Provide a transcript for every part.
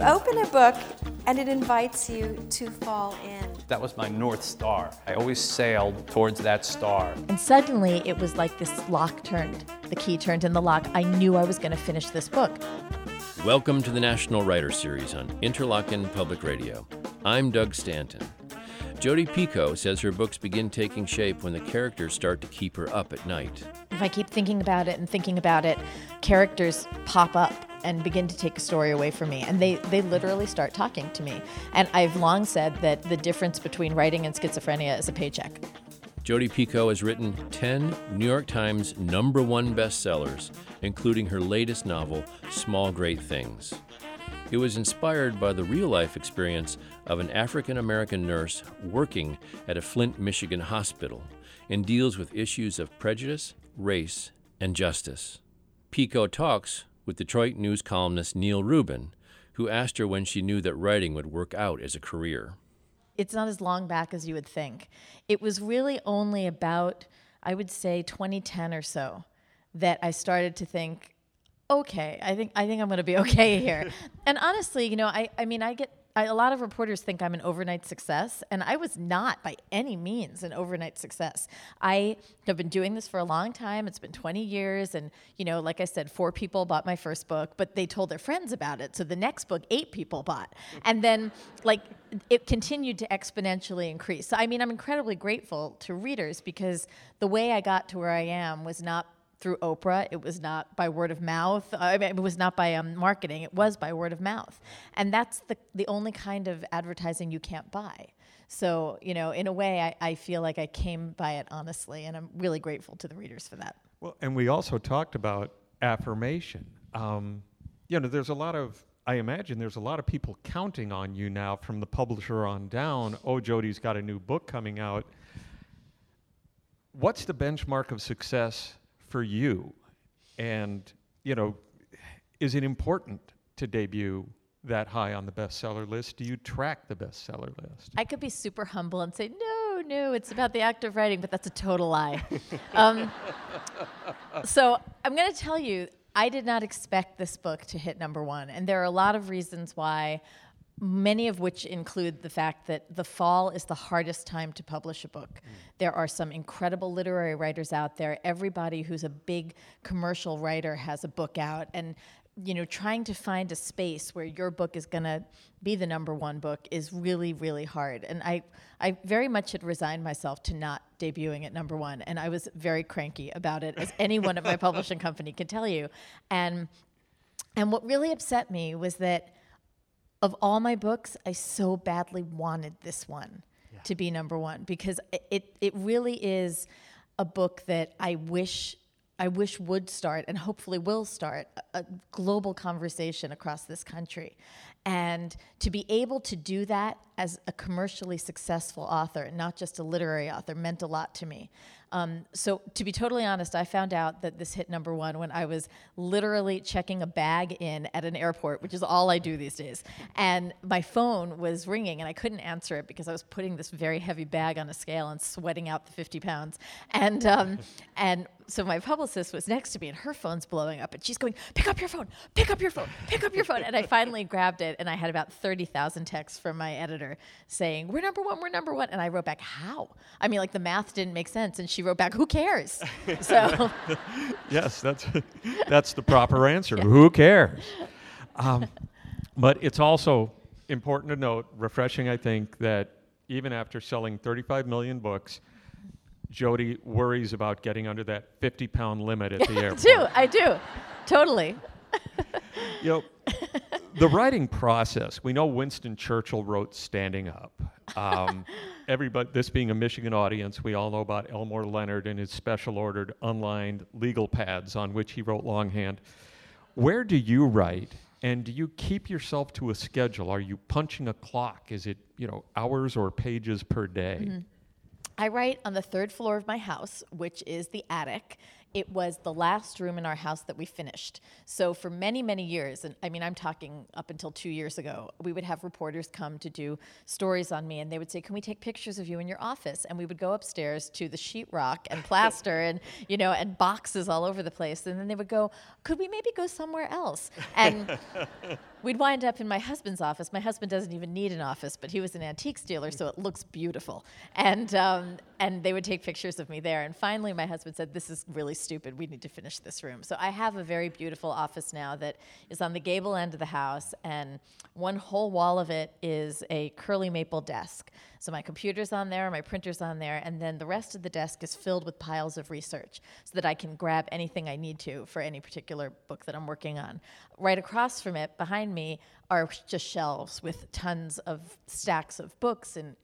open a book and it invites you to fall in. That was my North Star. I always sailed towards that star. And suddenly it was like this lock turned, the key turned in the lock. I knew I was going to finish this book. Welcome to the National Writer Series on Interlochen Public Radio. I'm Doug Stanton. Jodi Picoult says her books begin taking shape when the characters start to keep her up at night. If I keep thinking about it, characters pop up and begin to take a story away from me. And they literally start talking to me. And I've long said that the difference between writing and schizophrenia is a paycheck. Jodi Picoult has written 10 New York Times #1 bestsellers, including her latest novel, Small Great Things. It was inspired by the real-life experience of an African-American nurse working at a Flint, Michigan hospital and deals with issues of prejudice, race, and justice. Picoult talks with Detroit News columnist Neil Rubin, who asked her when she knew that writing would work out as a career. It's not as long back as you would think. It was really only about, I would say, 2010 or so that I started to think, okay, I think I'm going to be okay here. And honestly, a lot of reporters think I'm an overnight success, and I was not by any means an overnight success. I have been doing this for a long time. It's been 20 years, and like I said, 4 people bought my first book, but they told their friends about it. So the next book, 8 people bought, and then it continued to exponentially increase. So I'm incredibly grateful to readers because the way I got to where I am was not through Oprah. It was not by word of mouth. It was not by marketing. It was by word of mouth. And that's the only kind of advertising you can't buy. So, in a way, I feel like I came by it honestly, and I'm really grateful to the readers for that. Well, and we also talked about affirmation. There's a lot of, I imagine there's a lot of people counting on you now from the publisher on down. Oh, Jodi's got a new book coming out. What's the benchmark of success for you? And, is it important to debut that high on the bestseller list? Do you track the bestseller list? I could be super humble and say, no, it's about the act of writing, but that's a total lie. So I'm going to tell you, I did not expect this book to hit #1. And there are a lot of reasons why, many of which include the fact that the fall is the hardest time to publish a book. There are some incredible literary writers out there. Everybody who's a big commercial writer has a book out. And, trying to find a space where your book is going to be the #1 book is really, really hard. And I very much had resigned myself to not debuting at #1. And I was very cranky about it, as anyone at my publishing company can tell you. And what really upset me was that of all my books, I so badly wanted this one to be #1 because it really is a book that I wish would start, and hopefully will start, a global conversation across this country. And to be able to do that as a commercially successful author, not just a literary author, meant a lot to me. So to be totally honest, I found out that this hit #1 when I was literally checking a bag in at an airport, which is all I do these days. And my phone was ringing, and I couldn't answer it because I was putting this very heavy bag on a scale and sweating out the 50 pounds. And so my publicist was next to me, and her phone's blowing up, and she's going, pick up your phone, pick up your phone, pick up your phone. And I finally grabbed it, and I had about 30,000 texts from my editor saying, we're #1, we're #1. And I wrote back, how? The math didn't make sense. And she wrote back, who cares? So yes, that's the proper answer. Yeah. Who cares? But it's also important to note, refreshing, I think, that even after selling 35 million books, Jodi worries about getting under that 50-pound limit at the airport. I do. Totally. The writing process, we know Winston Churchill wrote Standing Up. Everybody, this being a Michigan audience, we all know about Elmore Leonard and his special ordered unlined legal pads on which he wrote longhand. Where do you write, and do you keep yourself to a schedule? Are you punching a clock? Is it, hours or pages per day? Mm-hmm. I write on the 3rd floor of my house, which is the attic. It was the last room in our house that we finished. So for many, many years, and I mean, I'm talking up until 2 years ago, we would have reporters come to do stories on me, and they would say, "Can we take pictures of you in your office?" And we would go upstairs to the sheetrock and plaster and, you know, and boxes all over the place. And then they would go, "Could we maybe go somewhere else?" And we'd wind up in my husband's office. My husband doesn't even need an office, but he was an antiques dealer, so it looks beautiful. And they would take pictures of me there. And finally, my husband said, "This is really stupid. We need to finish this room." So I have a very beautiful office now that is on the gable end of the house, and one whole wall of it is a curly maple desk. So my computer's on there, my printer's on there, and then the rest of the desk is filled with piles of research so that I can grab anything I need to for any particular book that I'm working on. Right across from it, behind me, are just shelves with tons of stacks of books and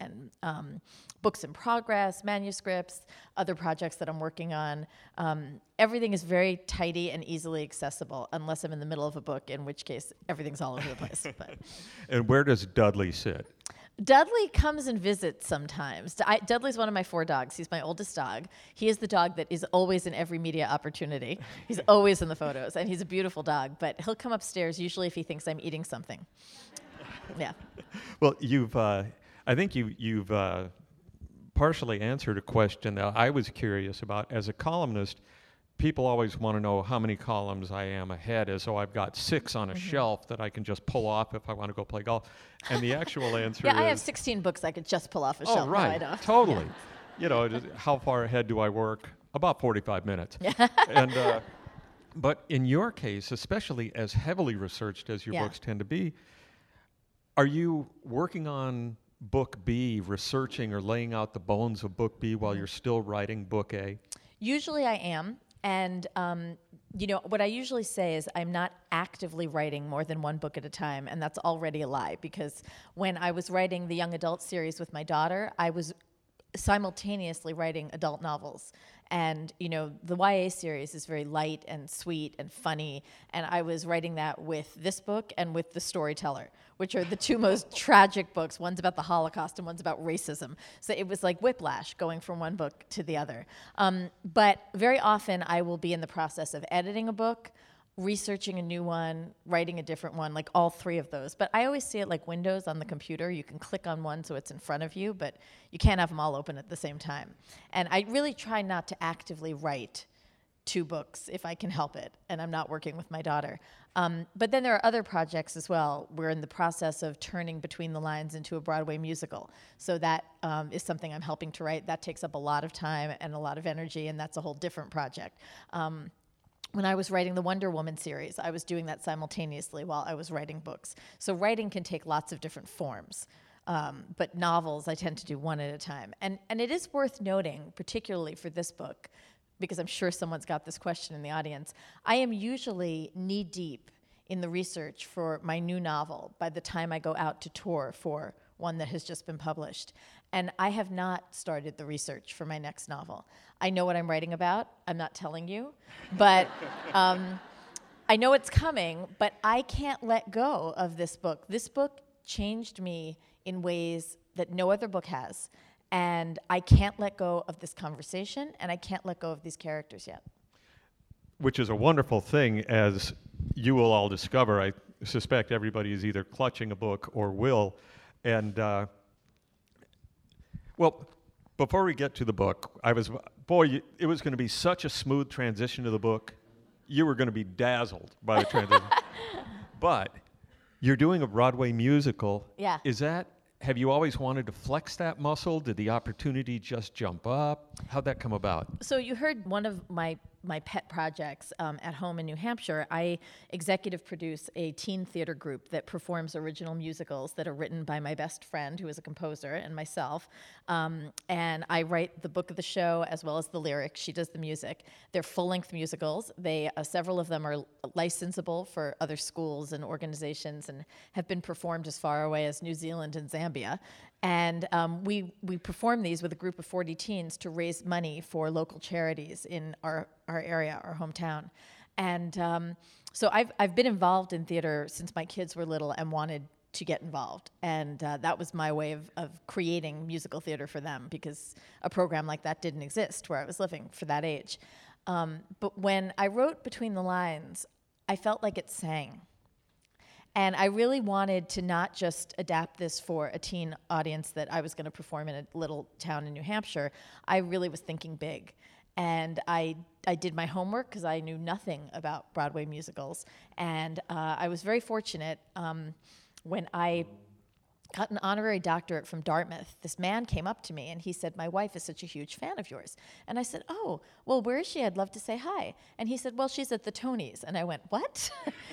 books in progress, manuscripts, other projects that I'm working on. Everything is very tidy and easily accessible, unless I'm in the middle of a book, in which case everything's all over the place. But And where does Dudley sit? Dudley comes and visits sometimes. Dudley's one of my 4 dogs. He's my oldest dog. He is the dog that is always in every media opportunity. He's always in the photos, and he's a beautiful dog. But he'll come upstairs usually if he thinks I'm eating something. Yeah. Well, I think you've partially answered a question that I was curious about. As a columnist, people always want to know how many columns I am ahead, as though I've got 6 on a shelf that I can just pull off if I want to go play golf. And the actual answer is... Yeah, I have 16 books I could just pull off a shelf. Oh, right. No, I don't. Totally. You know, how far ahead do I work? About 45 minutes. And but in your case, especially as heavily researched as your books tend to be, are you working on book B, researching or laying out the bones of book B while you're still writing book A? Usually I am. And, you know, what I usually say is I'm not actively writing more than 1 book at a time, and that's already a lie, because when I was writing the young adult series with my daughter, I was simultaneously writing adult novels. And, you know, the YA series is very light and sweet and funny, and I was writing that with this book and with The Storyteller, which are the 2 most tragic books. One's about the Holocaust and one's about racism. So it was like whiplash going from one book to the other. But very often I will be in the process of editing a book, researching a new one, writing a different one, like all 3 of those. But I always see it like Windows on the computer. You can click on one so it's in front of you, but you can't have them all open at the same time. And I really try not to actively write 2 books if I can help it, and I'm not working with my daughter. But then there are other projects as well. We're in the process of turning Between the Lines into a Broadway musical. So that is something I'm helping to write. That takes up a lot of time and a lot of energy, and that's a whole different project. When I was writing the Wonder Woman series, I was doing that simultaneously while I was writing books. So writing can take lots of different forms. But novels, I tend to do one at a time. And it is worth noting, particularly for this book, because I'm sure someone's got this question in the audience, I am usually knee-deep in the research for my new novel by the time I go out to tour for one that has just been published. And I have not started the research for my next novel. I know what I'm writing about. I'm not telling you. But I know it's coming, but I can't let go of this book. This book changed me in ways that no other book has. And I can't let go of this conversation, and I can't let go of these characters yet. Which is a wonderful thing, as you will all discover. I suspect everybody is either clutching a book or will. And, well, before we get to the book, it was going to be such a smooth transition to the book. You were going to be dazzled by the transition. But you're doing a Broadway musical. Yeah. Have you always wanted to flex that muscle? Did the opportunity just jump up? How'd that come about? So you heard one of my pet projects at home in New Hampshire. I executive produce a teen theater group that performs original musicals that are written by my best friend, who is a composer, and myself. And I write the book of the show as well as the lyrics. She does the music. They're full-length musicals. Several of them are licensable for other schools and organizations and have been performed as far away as New Zealand and Zambia. And we perform these with a group of 40 teens to raise money for local charities in our area, our hometown. And so I've been involved in theater since my kids were little and wanted to get involved. And that was my way of creating musical theater for them, because a program like that didn't exist where I was living for that age. But when I wrote Between the Lines, I felt like it sang. And I really wanted to not just adapt this for a teen audience that I was going to perform in a little town in New Hampshire. I really was thinking big. And I did my homework because I knew nothing about Broadway musicals. And I was very fortunate when I got an honorary doctorate from Dartmouth. This man came up to me and he said, "My wife is such a huge fan of yours." And I said, "Oh, well, where is she? I'd love to say hi." And he said, "Well, she's at the Tonys." And I went, "What?"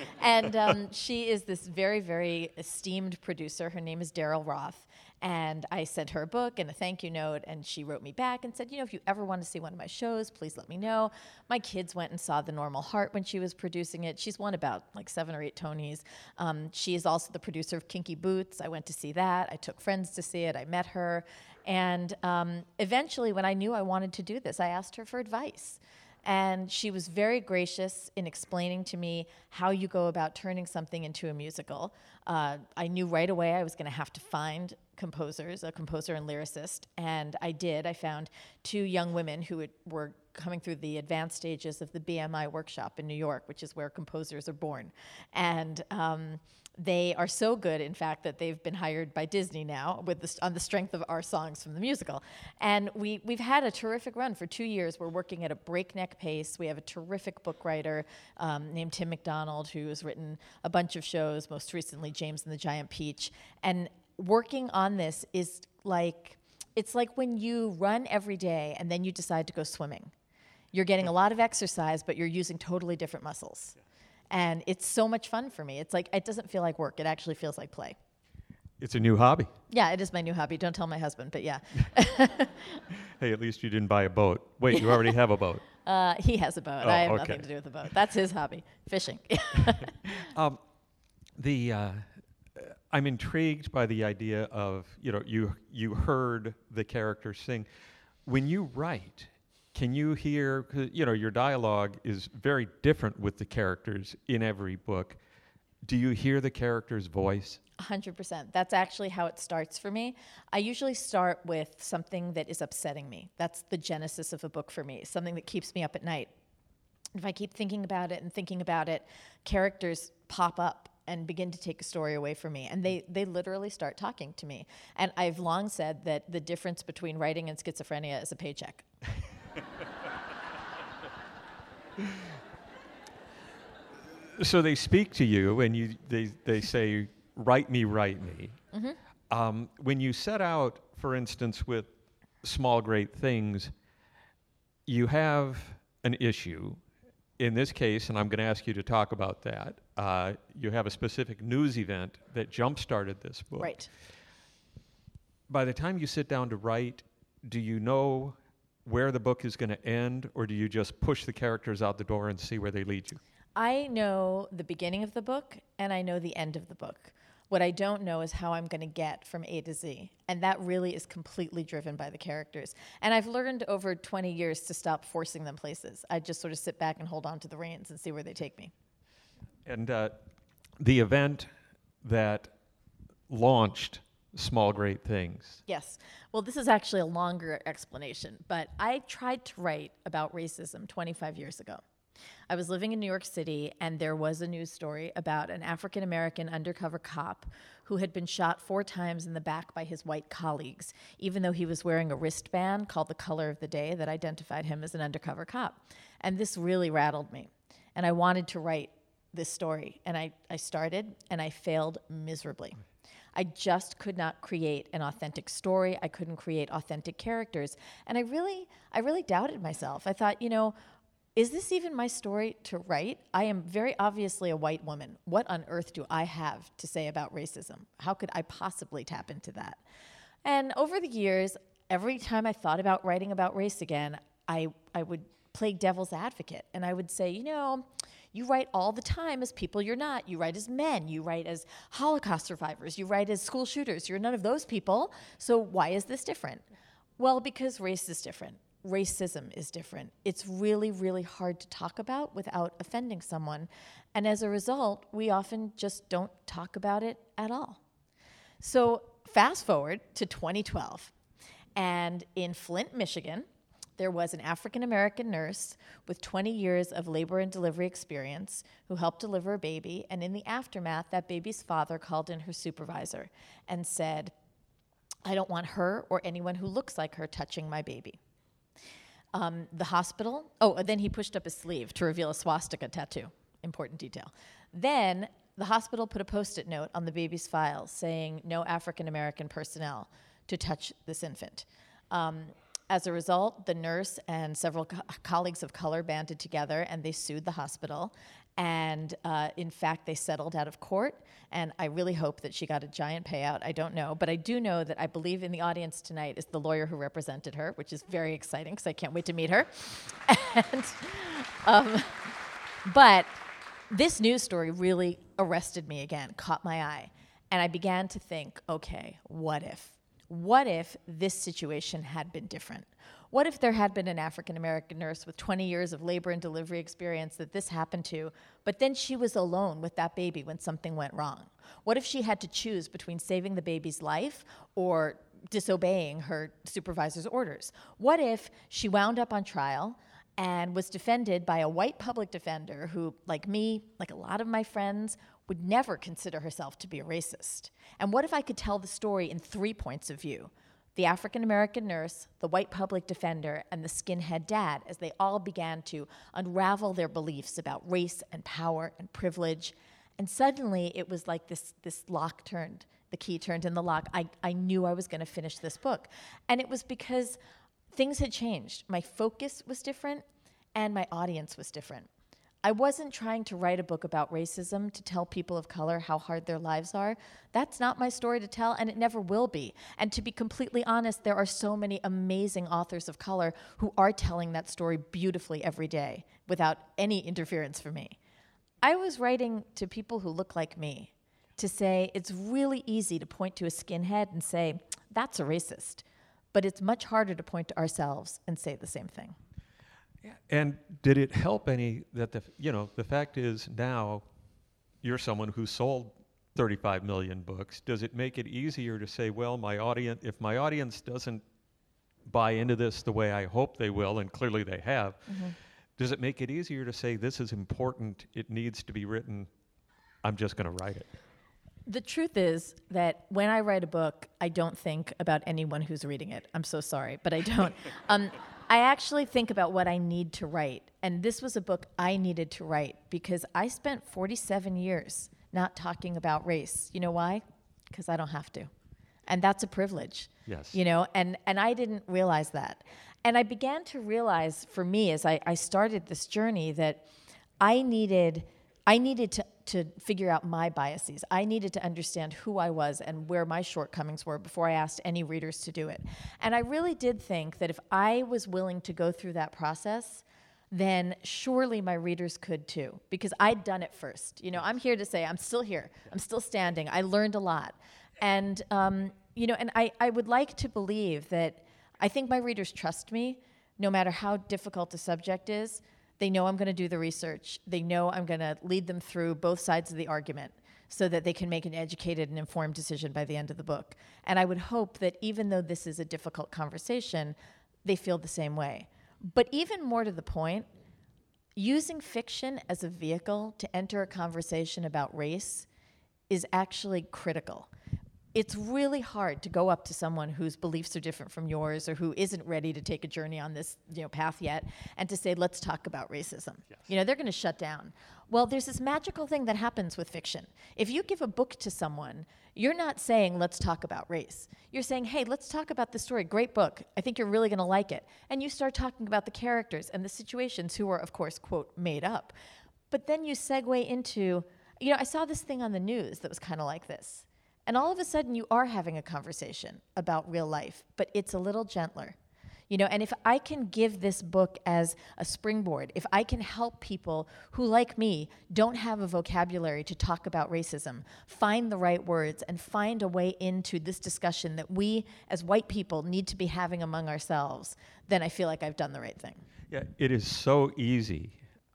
And she is this very, very esteemed producer. Her name is Daryl Roth. And I sent her a book and a thank you note, and she wrote me back and said, "If you ever want to see one of my shows, please let me know." My kids went and saw The Normal Heart when she was producing it. She's won about like 7 or 8 Tonys. She is also the producer of Kinky Boots. I went to see that. I took friends to see it. I met her. And eventually, when I knew I wanted to do this, I asked her for advice. And she was very gracious in explaining to me how you go about turning something into a musical. I knew right away I was going to have to find composers, a composer and lyricist, and I did. I found 2 young women who were coming through the advanced stages of the BMI workshop in New York, which is where composers are born. And they are so good, in fact, that they've been hired by Disney now on the strength of our songs from the musical. And we've had a terrific run for 2 years. We're working at a breakneck pace. We have a terrific book writer named Tim McDonald, who has written a bunch of shows, most recently James and the Giant Peach. And working on this is it's like when you run every day and then you decide to go swimming. You're getting a lot of exercise, but you're using totally different muscles. And it's so much fun for me. It's like, it doesn't feel like work. It actually feels like play. It's a new hobby. Yeah, it is my new hobby. Don't tell my husband, but yeah. Hey, at least you didn't buy a boat. Wait, you already have a boat. He has a boat. Oh, I have okay. nothing to do with the boat. That's his hobby, fishing. I'm intrigued by the idea of, you heard the character sing. When you write, can you hear, 'cause, your dialogue is very different with the characters in every book. Do you hear the character's voice? 100%. That's actually how it starts for me. I usually start with something that is upsetting me. That's the genesis of a book for me, something that keeps me up at night. If I keep thinking about it, characters pop up and begin to take a story away from me. And they literally start talking to me. And I've long said that the difference between writing and schizophrenia is a paycheck. So they speak to you and they say, write me. Mm-hmm. When you set out, for instance, with Small Great Things, you have an issue. In this case, and I'm going to ask you to talk about that, you have a specific news event that jump-started this book. Right. By the time you sit down to write, do you know where the book is going to end, or do you just push the characters out the door and see where they lead you? I know the beginning of the book, and I know the end of the book. What I don't know is how I'm going to get from A to Z. And that really is completely driven by the characters. And I've learned over 20 years to stop forcing them places. I just sort of sit back and hold on to the reins and see where they take me. And the event that launched Small Great Things. Yes. Well, this is actually a longer explanation, but I tried to write about racism 25 years ago. I was living in New York City, and there was a news story about an African-American undercover cop who had been shot 4 times in the back by his white colleagues, even though he was wearing a wristband called the Color of the Day that identified him as an undercover cop. And this really rattled me, and I wanted to write this story. And I started, and I failed miserably. I just could not create an authentic story. I couldn't create authentic characters. And I really doubted myself. I thought, is this even my story to write? I am very obviously a white woman. What on earth do I have to say about racism? How could I possibly tap into that? And over the years, every time I thought about writing about race again, I would play devil's advocate. And I would say, you write all the time as people you're not. You write as men. You write as Holocaust survivors. You write as school shooters. You're none of those people. So why is this different? Well, because race is different. Racism is different. It's really, really hard to talk about without offending someone. And as a result, we often just don't talk about it at all. So fast forward to 2012. And in Flint, Michigan, There was an African American nurse with 20 years of labor and delivery experience who helped deliver a baby, and in the aftermath, that baby's father called in her supervisor and said, "I don't want her or anyone who looks like her touching my baby." The hospital, then he pushed up his sleeve to reveal a swastika tattoo. Important detail. Then the hospital put a Post-it note on the baby's file saying no African American personnel to touch this infant. As a result, the nurse and several colleagues of color banded together and they sued the hospital. And in fact, they settled out of court. And I really hope that she got a giant payout. I don't know. But I do know that I believe in the audience tonight is the lawyer who represented her, which is very exciting because I can't wait to meet her. But this news story really arrested me again, caught my eye. And I began to think, okay, what if? What if this situation had been different? What if there had been an African American nurse with 20 years of labor and delivery experience that this happened to, but then she was alone with that baby when something went wrong? What if she had to choose between saving the baby's life or disobeying her supervisor's orders? What if she wound up on trial and was defended by a white public defender who, like me, like a lot of my friends, would never consider herself to be a racist? And what if I could tell the story in 3 points of view? The African-American nurse, the white public defender, and the skinhead dad, as they all began to unravel their beliefs about race and power and privilege. And suddenly it was like this lock turned, the key turned in the lock. I knew I was going to finish this book. And it was because things had changed. My focus was different and my audience was different. I wasn't trying to write a book about racism to tell people of color how hard their lives are. That's not my story to tell, and it never will be. And to be completely honest, there are so many amazing authors of color who are telling that story beautifully every day without any interference from me. I was writing to people who look like me to say it's really easy to point to a skinhead and say, that's a racist. But it's much harder to point to ourselves and say the same thing. And did it help any that the fact is now you're someone who sold 35 million books. Does it make it easier to say, well, if my audience doesn't buy into this the way I hope they will, and clearly they have, does it make it easier to say this is important, it needs to be written, I'm just going to write it? The truth is that when I write a book, I don't think about anyone who's reading it. I'm so sorry, but I don't. I actually think about what I need to write. And this was a book I needed to write because I spent 47 years not talking about race. You know why? Because I don't have to. And that's a privilege. Yes. And I didn't realize that. And I began to realize for me as I started this journey that I needed to figure out my biases. I needed to understand who I was and where my shortcomings were before I asked any readers to do it. And I really did think that if I was willing to go through that process, then surely my readers could too, because I'd done it first. I'm here to say I'm still here. I'm still standing. I learned a lot. And, and I would like to believe that I think my readers trust me, no matter how difficult the subject is. They know I'm going to do the research. They know I'm going to lead them through both sides of the argument so that they can make an educated and informed decision by the end of the book. And I would hope that even though this is a difficult conversation, they feel the same way. But even more to the point, using fiction as a vehicle to enter a conversation about race is actually critical. It's really hard to go up to someone whose beliefs are different from yours or who isn't ready to take a journey on this path yet and to say, let's talk about racism. Yes. They're going to shut down. Well, there's this magical thing that happens with fiction. If you give a book to someone, you're not saying, let's talk about race. You're saying, hey, let's talk about this story. Great book. I think you're really going to like it. And you start talking about the characters and the situations who are, of course, quote, made up. But then you segue into, I saw this thing on the news that was kind of like this. And all of a sudden, you are having a conversation about real life, but it's a little gentler. And if I can give this book as a springboard, if I can help people who, like me, don't have a vocabulary to talk about racism, find the right words and find a way into this discussion that we, as white people, need to be having among ourselves, then I feel like I've done the right thing. Yeah, it is so easy.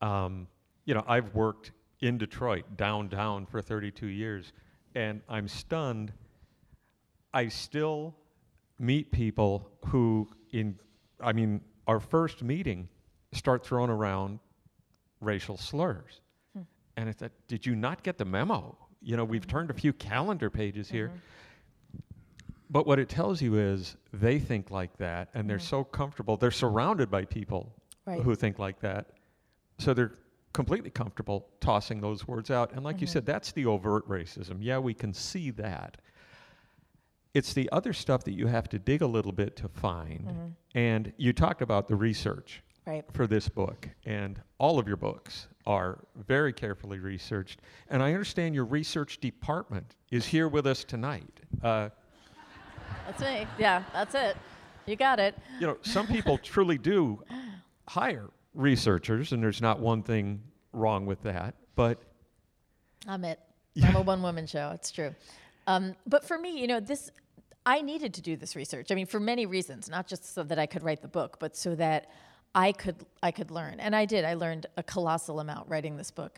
I've worked in Detroit, downtown, for 32 years. And I'm stunned. I still meet people who, our first meeting, start throwing around racial slurs. And I thought, did you not get the memo? You know, we've turned a few calendar pages here. But what it tells you is they think like that, and they're so comfortable. They're surrounded by people who think like that. So they're completely comfortable tossing those words out. And like you said, that's the overt racism. Yeah, we can see that. It's the other stuff that you have to dig a little bit to find. And you talked about the research for this book. And all of your books are very carefully researched. And I understand your research department is here with us tonight. That's me. Yeah, that's it. You got it. You know, some people truly do hire researchers, and there's not one thing wrong with that. But I'm it. I'm a one-woman show. It's true. But for me, you know, I needed to do this research. I mean, for many reasons, not just so that I could write the book, but so that I could learn. And I did. I learned a colossal amount writing this book.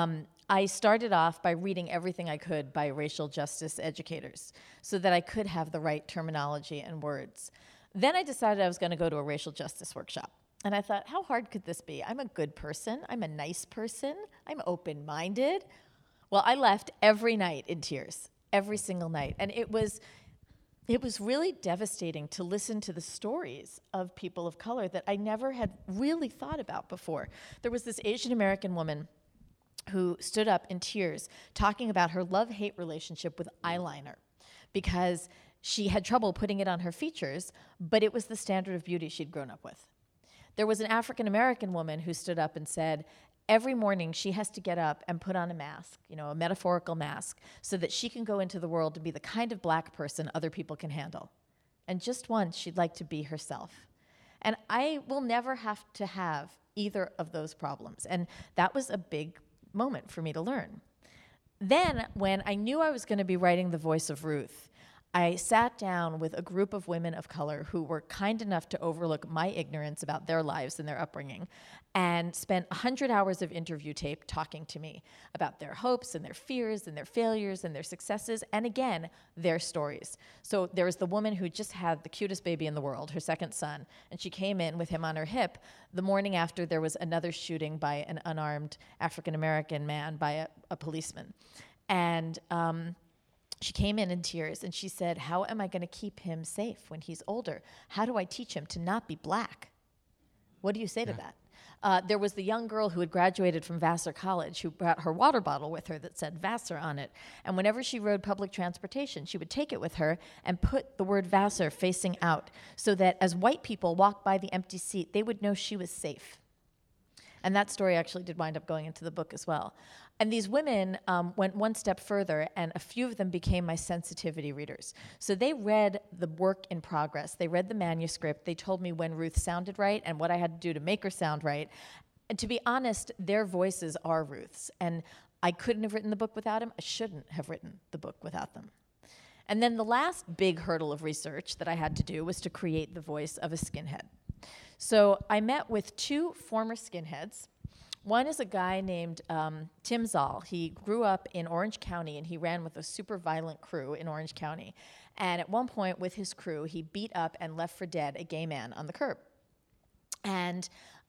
I started off by reading everything I could by racial justice educators so that I could have the right terminology and words. Then I decided I was going to go to a racial justice workshop. And I thought, how hard could this be? I'm a good person. I'm a nice person. I'm open-minded. Well, I left every night in tears, every single night. And it was really devastating to listen to the stories of people of color that I never had really thought about before. There was this Asian American woman who stood up in tears talking about her love-hate relationship with eyeliner because she had trouble putting it on her features, but it was the standard of beauty she'd grown up with. There was an African American woman who stood up and said, every morning she has to get up and put on a mask, you know, a metaphorical mask, so that she can go into the world to be the kind of black person other people can handle. And just once, she'd like to be herself. And I will never have to have either of those problems. And that was a big moment for me to learn. Then, when I knew I was going to be writing The Voice of Ruth, I sat down with a group of women of color who were kind enough to overlook my ignorance about their lives and their upbringing and spent 100 hours of interview tape talking to me about their hopes and their fears and their failures and their successes and, again, their stories. So there was the woman who just had the cutest baby in the world, her second son, and she came in with him on her hip the morning after there was another shooting by an unarmed African-American man by a policeman. And she came in tears, and she said, how am I going to keep him safe when he's older? How do I teach him to not be black? What do you say to that? There was the young girl who had graduated from Vassar College who brought her water bottle with her that said Vassar on it. And whenever she rode public transportation, she would take it with her and put the word Vassar facing out so that as white people walked by the empty seat, they would know she was safe. And that story actually did wind up going into the book as well. And these women went one step further, and a few of them became my sensitivity readers. So they read the work in progress. They read the manuscript. They told me when Ruth sounded right and what I had to do to make her sound right. And to be honest, their voices are Ruth's. And I couldn't have written the book without them. I shouldn't have written the book without them. And then the last big hurdle of research that I had to do was to create the voice of a skinhead. So I met with two former skinheads. One is a guy named Tim Zoll. He grew up in Orange County, and he ran with a super violent crew in Orange County. And at one point with his crew, he beat up and left for dead a gay man on the curb. And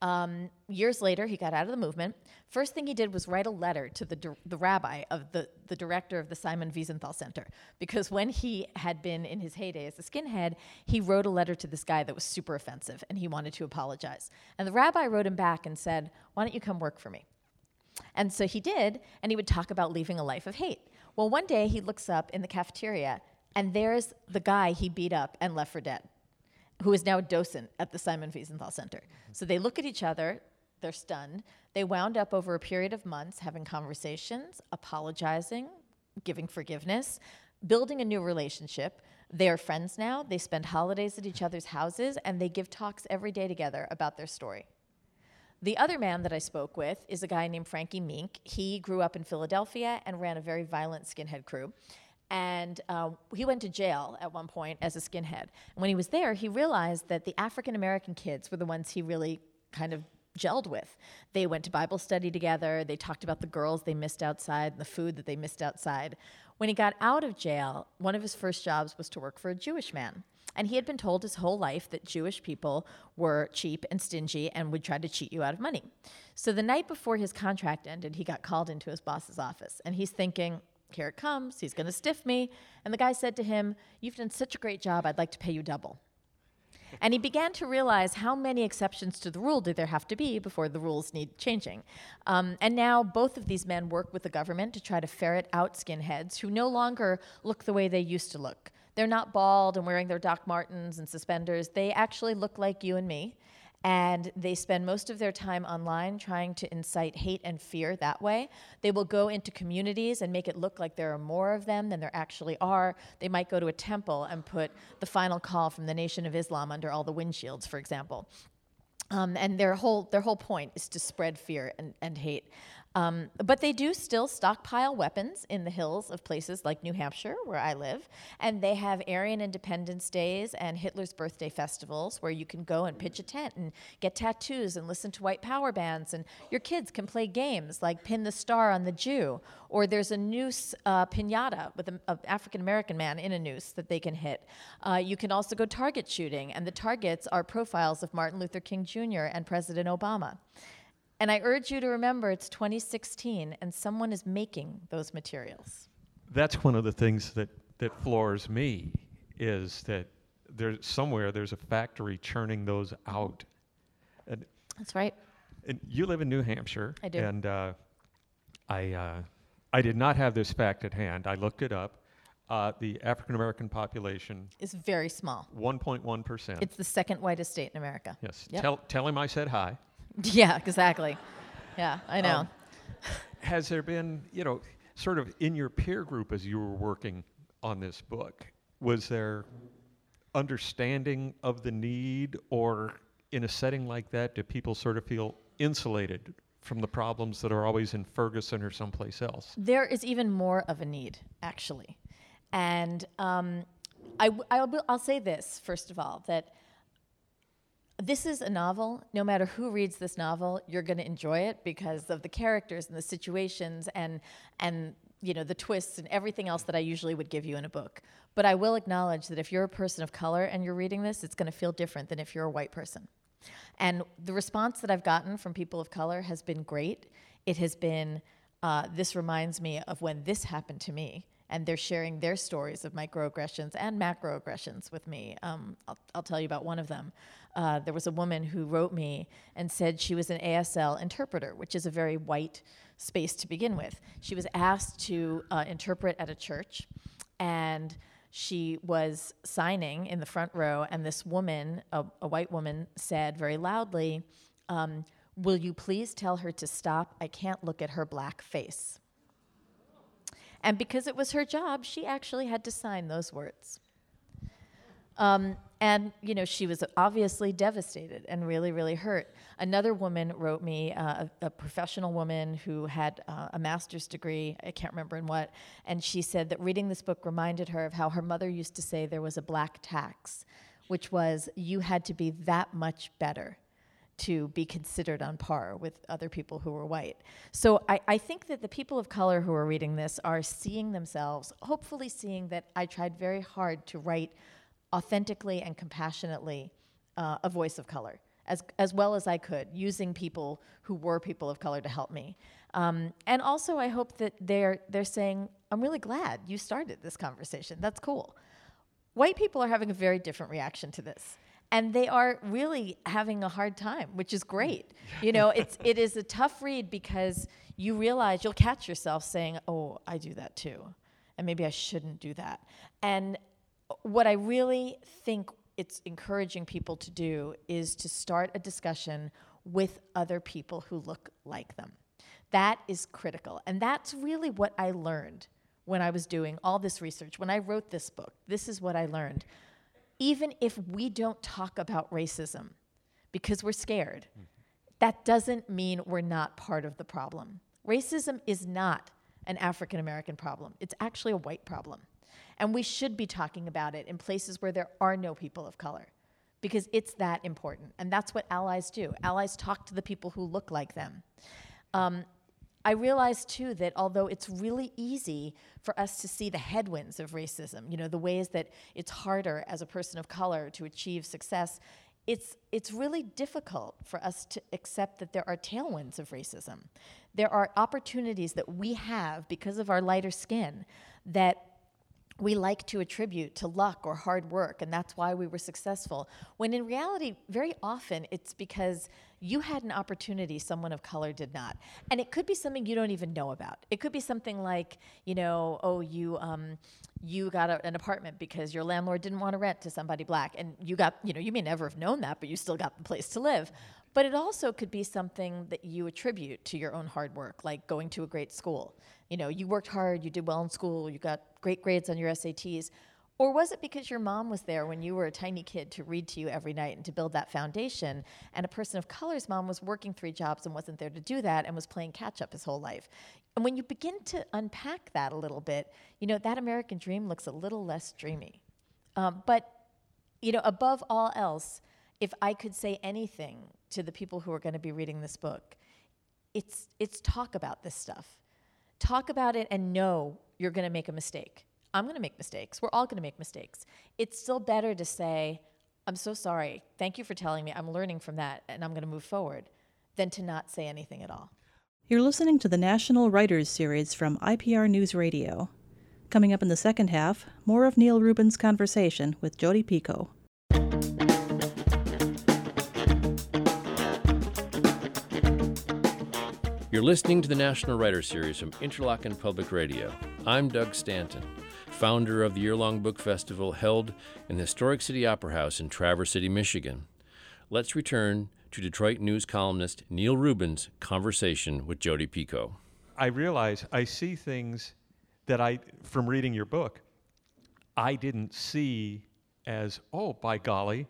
years later, he got out of the movement. First thing he did was write a letter to the rabbi of the director of the Simon Wiesenthal Center. Because when he had been in his heyday as a skinhead, he wrote a letter to this guy that was super offensive, and he wanted to apologize. And the rabbi wrote him back and said, why don't you come work for me? And so he did, and he would talk about leaving a life of hate. Well, one day he looks up in the cafeteria, and there's the guy he beat up and left for dead, who is now a docent at the Simon Wiesenthal Center. So they look at each other, they're stunned. They wound up over a period of months having conversations, apologizing, giving forgiveness, building a new relationship. They are friends now. They spend holidays at each other's houses, and they give talks every day together about their story. The other man that I spoke with is a guy named Frankie Mink. He grew up in Philadelphia and ran a very violent skinhead crew. And he went to jail at one point as a skinhead. And when he was there, he realized that the African-American kids were the ones he really kind of gelled with. They went to Bible study together. They talked about the girls they missed outside and the food that they missed outside. When he got out of jail, one of his first jobs was to work for a Jewish man. And he had been told his whole life that Jewish people were cheap and stingy and would try to cheat you out of money. So the night before his contract ended, he got called into his boss's office. And he's thinking, here it comes, he's going to stiff me. And the guy said to him, "You've done such a great job, I'd like to pay you double." And he began to realize how many exceptions to the rule do there have to be before the rules need changing. And now both of these men work with the government to try to ferret out skinheads who no longer look the way they used to look. They're not bald and wearing their Doc Martens and suspenders. They actually look like you and me. And they spend most of their time online trying to incite hate and fear that way. They will go into communities and make it look like there are more of them than there actually are. They might go to a temple and put the final call from the Nation of Islam under all the windshields, for example. And their whole point is to spread fear and hate. But they do still stockpile weapons in the hills of places like New Hampshire, where I live, and they have Aryan Independence Days and Hitler's birthday festivals where you can go and pitch a tent and get tattoos and listen to white power bands, and your kids can play games like Pin the Star on the Jew, or there's a noose piñata with an African-American man in a noose that they can hit. You can also go target shooting, and the targets are profiles of Martin Luther King Jr. and President Obama. And I urge you to remember it's 2016 and someone is making those materials. That's one of the things that floors me, is that there's a factory churning those out. And, That's right. and you live in New Hampshire. I do. And I did not have this fact at hand. I looked it up. The African American population, It's very small. 1.1%. It's the second whitest state in America. Yes. Yep. Tell him I said hi. Yeah, exactly. Yeah, I know. Has there been, sort of in your peer group as you were working on this book, was there understanding of the need, or in a setting like that, do people sort of feel insulated from the problems that are always in Ferguson or someplace else? There is even more of a need, actually. And I'll say this, first of all, that this is a novel. No matter who reads this novel, you're going to enjoy it because of the characters and the situations and the twists and everything else that I usually would give you in a book. But I will acknowledge that if you're a person of color and you're reading this, it's going to feel different than if you're a white person. And the response that I've gotten from people of color has been great. It has been, this reminds me of when this happened to me. And they're sharing their stories of microaggressions and macroaggressions with me. I'll tell you about one of them. There was a woman who wrote me and said she was an ASL interpreter, which is a very white space to begin with. She was asked to interpret at a church, and she was signing in the front row, and this woman, a white woman, said very loudly, "Will you please tell her to stop? I can't look at her black face." And because it was her job, she actually had to sign those words. And she was obviously devastated and really, really hurt. Another woman wrote me, a professional woman who had a master's degree, I can't remember in what, and she said that reading this book reminded her of how her mother used to say there was a black tax, which was you had to be that much better to be considered on par with other people who were white. So I think that the people of color who are reading this are seeing themselves, hopefully seeing that I tried very hard to write authentically and compassionately a voice of color, as well as I could, using people who were people of color to help me. And also I hope that they're saying, I'm really glad you started this conversation. That's cool. White people are having a very different reaction to this. And they are really having a hard time, which is great. It is a tough read because you realize you'll catch yourself saying, oh, I do that too. And maybe I shouldn't do that. And what I really think it's encouraging people to do is to start a discussion with other people who look like them. That is critical. And that's really what I learned when I was doing all this research. When I wrote this book, this is what I learned. Even if we don't talk about racism because we're scared, that doesn't mean we're not part of the problem. Racism is not an African American problem. It's actually a white problem. And we should be talking about it in places where there are no people of color because it's that important. And that's what allies do. Allies talk to the people who look like them. I realized too that although it's really easy for us to see the headwinds of racism, the ways that it's harder as a person of color to achieve success, it's really difficult for us to accept that there are tailwinds of racism. There are opportunities that we have because of our lighter skin that we like to attribute to luck or hard work, and that's why we were successful. When in reality, very often it's because you had an opportunity someone of color did not. And it could be something you don't even know about. It could be something like, you got an apartment because your landlord didn't want to rent to somebody black, and you may never have known that, but you still got the place to live. But it also could be something that you attribute to your own hard work, like going to a great school. You worked hard, you did well in school, you got great grades on your SATs. Or was it because your mom was there when you were a tiny kid to read to you every night and to build that foundation, and a person of color's mom was working 3 jobs and wasn't there to do that and was playing catch up his whole life? And when you begin to unpack that a little bit, that American dream looks a little less dreamy. But above all else, if I could say anything to the people who are going to be reading this book, it's talk about this stuff. Talk about it and know you're going to make a mistake. I'm going to make mistakes. We're all going to make mistakes. It's still better to say, I'm so sorry. Thank you for telling me. I'm learning from that, and I'm going to move forward, than to not say anything at all. You're listening to the National Writers Series from IPR News Radio. Coming up in the second half, more of Neil Rubin's conversation with Jodi Picoult. You're listening to the National Writers Series from Interlochen Public Radio. I'm Doug Stanton, founder of the year-long book festival held in the historic City Opera House in Traverse City, Michigan. Let's return to Detroit News columnist Neil Rubin's conversation with Jodi Picoult. I realize I see things that from reading your book, I didn't see as, oh, by golly,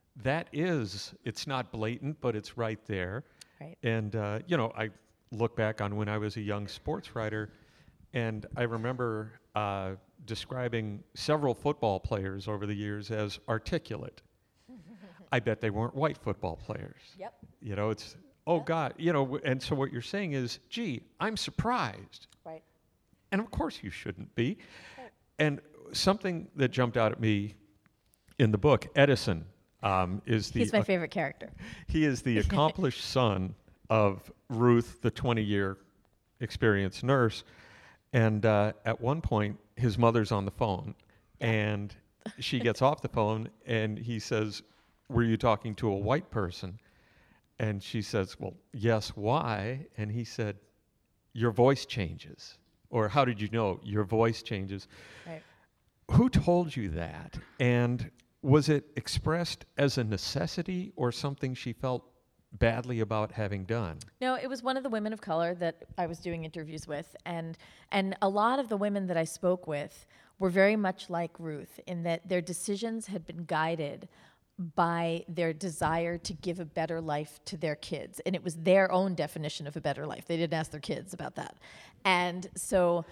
it's not blatant, but it's right there. Right. And, I look back on when I was a young sports writer, and I remember describing several football players over the years as articulate. I bet they weren't white football players. Yep. It's, oh, yep. God, and so what you're saying is, gee, I'm surprised. Right. And of course you shouldn't be. Right. And something that jumped out at me in the book, Edison He's my favorite character. He is the accomplished son of Ruth, the 20-year experienced nurse. And at one point, his mother's on the phone, and she gets off the phone, and he says, were you talking to a white person? And she says, well, yes, why? And he said, your voice changes. Or how did you know? Your voice changes. Right. Who told you that? And was it expressed as a necessity or something she felt badly about having done? No, it was one of the women of color that I was doing interviews with, and a lot of the women that I spoke with were very much like Ruth in that their decisions had been guided by their desire to give a better life to their kids, and it was their own definition of a better life. They didn't ask their kids about that. And so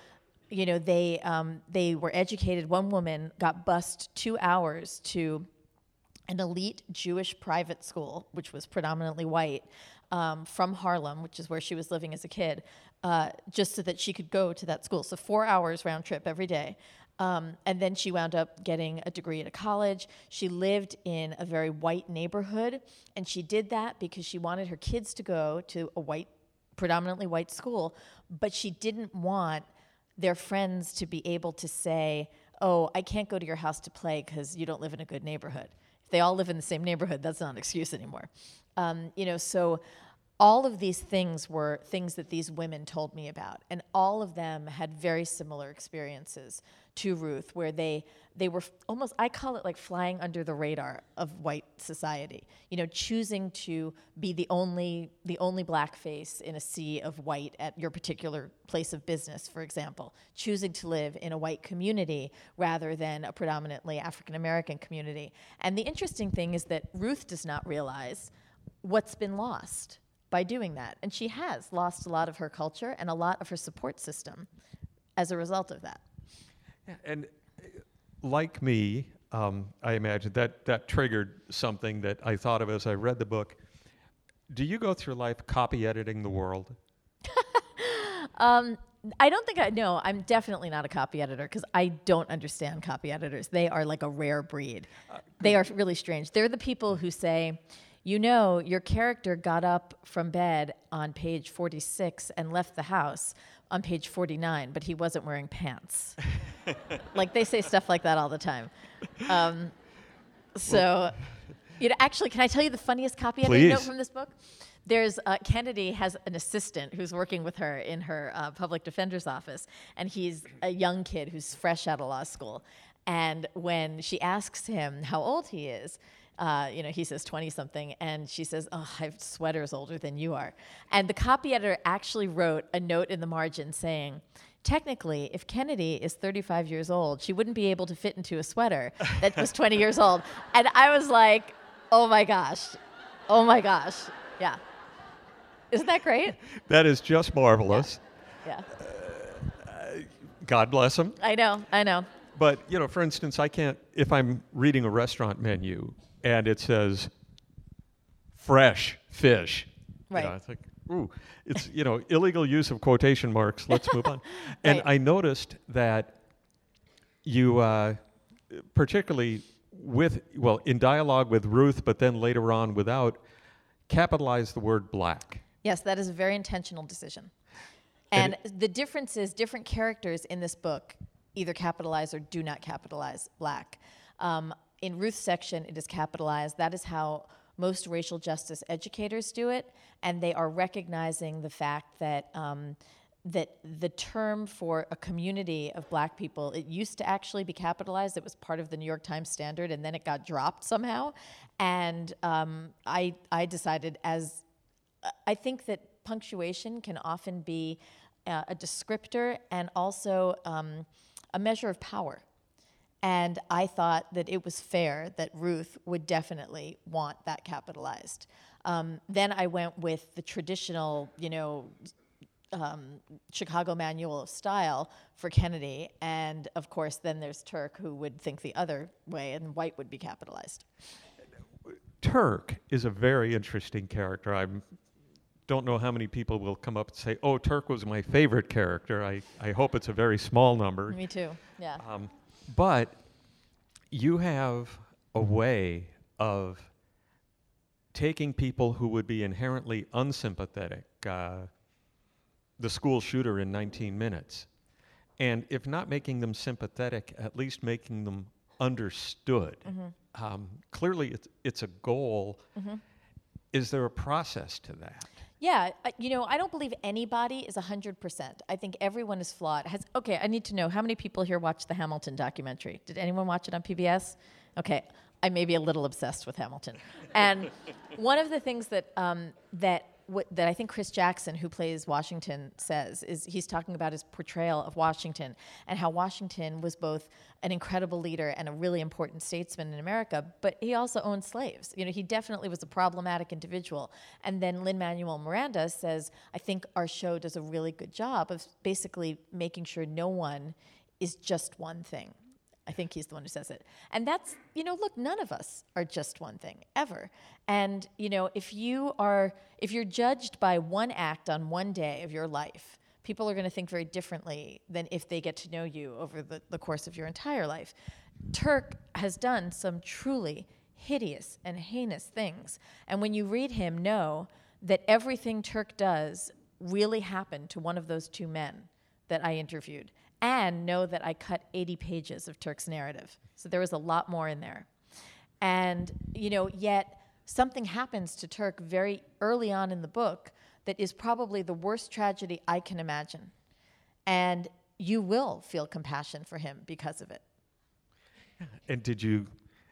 they were educated. One woman got bused 2 hours to an elite Jewish private school, which was predominantly white, from Harlem, which is where she was living as a kid, just so that she could go to that school. So 4 hours round trip every day. And then she wound up getting a degree at a college. She lived in a very white neighborhood, and she did that because she wanted her kids to go to a predominantly white school, but she didn't want their friends to be able to say, oh, I can't go to your house to play because you don't live in a good neighborhood. If they all live in the same neighborhood, that's not an excuse anymore. So all of these things were things that these women told me about, and all of them had very similar experiences to Ruth, where they were almost, I call it like flying under the radar of white society, choosing to be the only black face in a sea of white at your particular place of business, for example, choosing to live in a white community rather than a predominantly African-American community. And the interesting thing is that Ruth does not realize what's been lost by doing that. And she has lost a lot of her culture and a lot of her support system as a result of that. Yeah, and like me, I imagine that triggered something that I thought of as I read the book. Do you go through life copy editing the world? I don't think no, I'm definitely not a copy editor because I don't understand copy editors. They are like a rare breed. They are really strange. They're the people who say, you know, your character got up from bed on page 46 and left the house on page 49, but he wasn't wearing pants. Like, they say stuff like that all the time. Actually, can I tell you the funniest copy editing note from this book? There's Kennedy has an assistant who's working with her in her public defender's office, and he's a young kid who's fresh out of law school. And when she asks him how old he is, he says 20-something, and she says, "Oh, I have sweaters older than you are." And the copy editor actually wrote a note in the margin saying, technically, if Kennedy is 35 years old, she wouldn't be able to fit into a sweater that was 20 years old. And I was like, oh my gosh, yeah. Isn't that great? That is just marvelous. Yeah. God bless him. I know. But, for instance, I can't, if I'm reading a restaurant menu and it says fresh fish, right. It's like, ooh, it's, illegal use of quotation marks. Let's move on. And Right. I noticed that you, particularly in dialogue with Ruth, but then later on without, capitalize the word black. Yes, that is a very intentional decision. And the difference is different characters in this book either capitalize or do not capitalize black. In Ruth's section, it is capitalized. That is how most racial justice educators do it, and they are recognizing the fact that that the term for a community of black people, it used to actually be capitalized. It was part of the New York Times Standard, and then it got dropped somehow. And I decided I think that punctuation can often be a descriptor and also a measure of power. And I thought that it was fair that Ruth would definitely want that capitalized. Then I went with the traditional, Chicago Manual of Style for Kennedy. And of course, then there's Turk, who would think the other way, and white would be capitalized. Turk is a very interesting character. I don't know how many people will come up and say, oh, Turk was my favorite character. I hope it's a very small number. Me too, yeah. But you have a way of taking people who would be inherently unsympathetic, the school shooter in 19 Minutes, and if not making them sympathetic, at least making them understood. Mm-hmm. Clearly, it's a goal. Mm-hmm. Is there a process to that? Yeah, I don't believe anybody is 100%. I think everyone is flawed. I need to know, how many people here watched the Hamilton documentary? Did anyone watch it on PBS? Okay, I may be a little obsessed with Hamilton. And one of the things that I think Chris Jackson, who plays Washington, says is he's talking about his portrayal of Washington and how Washington was both an incredible leader and a really important statesman in America, but he also owned slaves. He definitely was a problematic individual. And then Lin-Manuel Miranda says, I think our show does a really good job of basically making sure no one is just one thing. I think he's the one who says it. And that's, look, none of us are just one thing, ever. And, if you're judged by one act on one day of your life, people are going to think very differently than if they get to know you over the course of your entire life. Turk has done some truly hideous and heinous things. And when you read him, know that everything Turk does really happened to one of those two men that I interviewed. And know that I cut 80 pages of Turk's narrative. So there was a lot more in there. And, yet something happens to Turk very early on in the book that is probably the worst tragedy I can imagine. And you will feel compassion for him because of it. And did you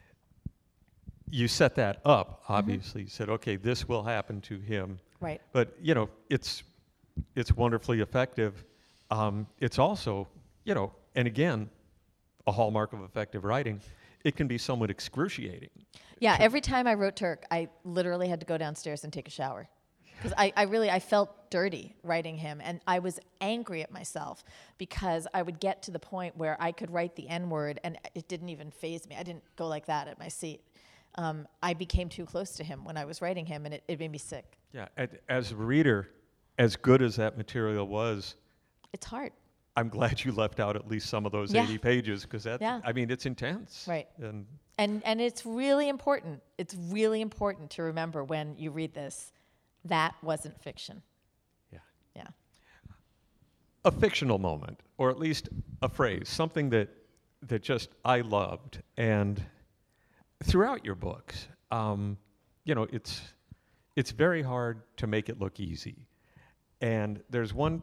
set that up, obviously. You said, okay, this will happen to him. Right. But, it's wonderfully effective. It's also, and again, a hallmark of effective writing, it can be somewhat excruciating. Yeah, every time I wrote Turk, I literally had to go downstairs and take a shower. Because I felt dirty writing him, and I was angry at myself because I would get to the point where I could write the N-word and it didn't even faze me. I didn't go like that at my seat. I became too close to him when I was writing him, and it made me sick. Yeah, as a reader, as good as that material was, It's hard. I'm glad you left out at least some of those Yeah. 80 pages, because that's, Yeah. I mean, it's intense. Right. And And it's really important. It's really important to remember when you read this, that wasn't fiction. yeah. Yeah. A fictional moment, or at least a phrase, something that just I loved. And throughout your books, you know, it's very hard to make it look easy. And there's one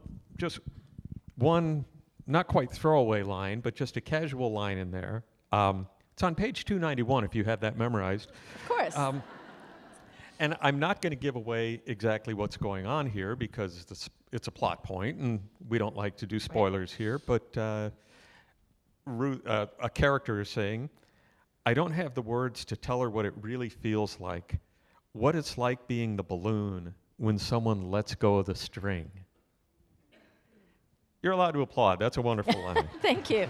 not quite throwaway line, but just a casual line in there. It's on page 291 if you have that memorized. Of course. And I'm not going to give away exactly what's going on here, because it's a plot point, and we don't like to do spoilers here. But a character is saying, "I don't have the words to tell her what it really feels like, what it's like being the balloon when someone lets go of the string." You're allowed to applaud. That's a wonderful line. Thank you.